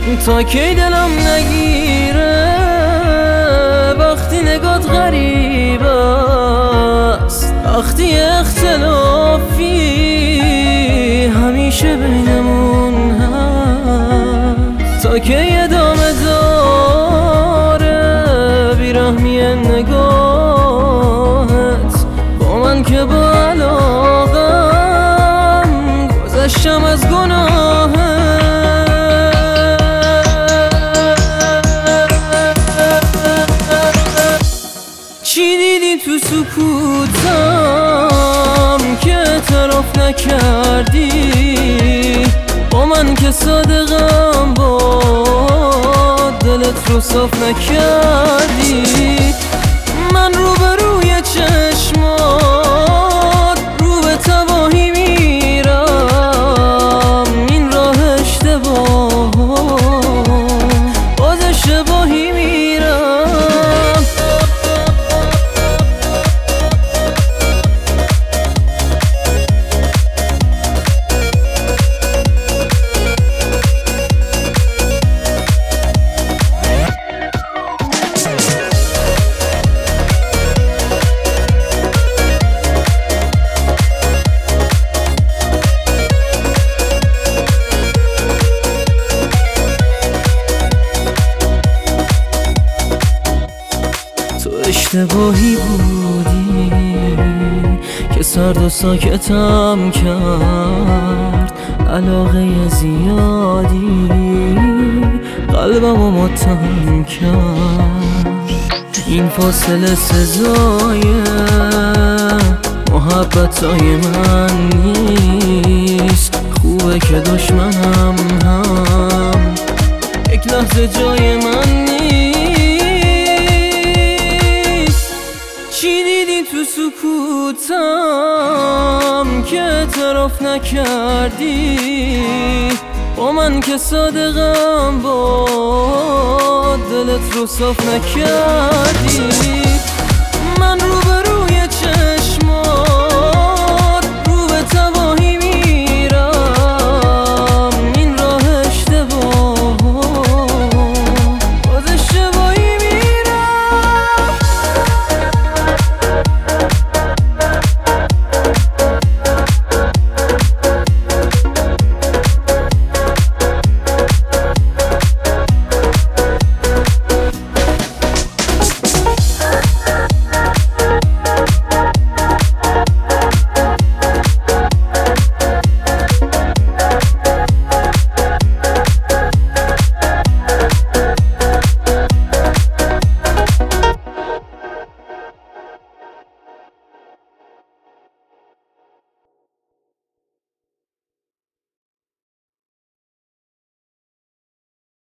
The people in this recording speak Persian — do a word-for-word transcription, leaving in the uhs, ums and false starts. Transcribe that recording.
تا کی دلم نگیره وقتی نگات غریب است، وقتی اختلافی همیشه بینمون هست. تا کی ادامه داره بیرحمی نگاهت با من که با علاقم گذشتم از گناهت. چی دیدی تو سکوتم که اعتراف نکردی؟ با من که صادقم با دلت رو صاف نکردی. من رو به روی چشمات رو به تباهی میرم، این راه اشتباه باز اشتباهی میرم. اشتباهی بودی که سرد و ساکتم کرد، علاقه زیادی قلبم رو متهم کرد. این فاصله سزای محبتای من نیست، خوبه که دشمنم هم یک لحظه جای من نیست. چی دیدی تو سکوتم که اعتراف نکردی؟ با من که صادقم با دلت رو صاف نکردی. من رو